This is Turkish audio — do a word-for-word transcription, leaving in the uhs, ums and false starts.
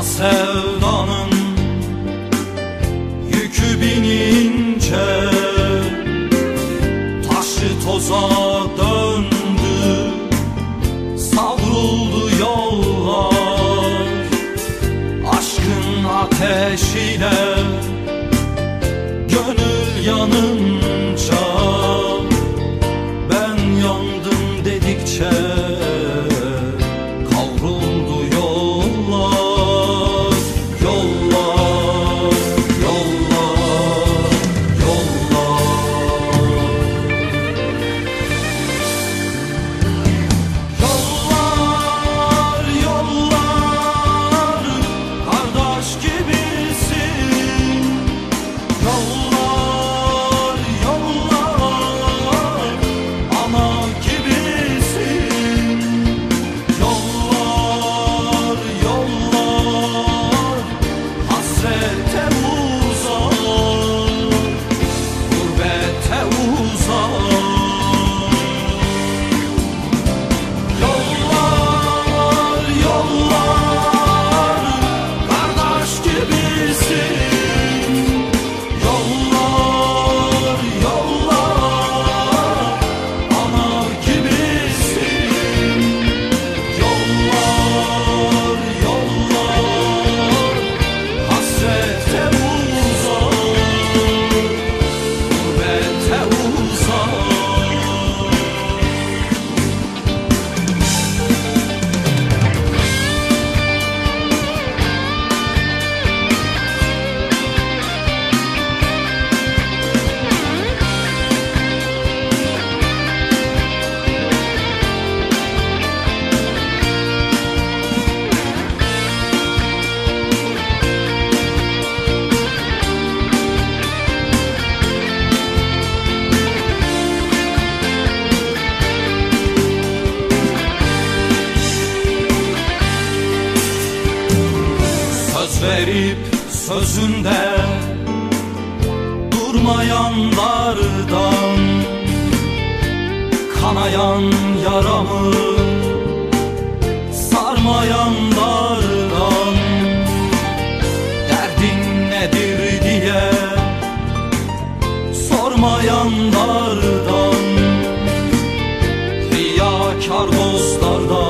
sevdanın yükü binince taşı toza döndü, savruldu yollar. Aşkın ateşiyle gönül yanınca ben yandım dedikçe kavruldu yollar. Yollar, yollar, yollar. Yollar, yollar, kardeş gibisin. Yollar, yollar, ana gibisin. Yollar, yollar, hasrete uzak, gurbete uzak. Yollar, yollar, kardeş gibisin. Yollar, yollar, ana gibisin. Yollar, yollar, hasrete uzak, gurbete uzak. Söz verip sözünde durmayanlardan, kanayan yaramı sarmayanlardan, derdin nedir diye sormayanlardan, riyakar dostlardan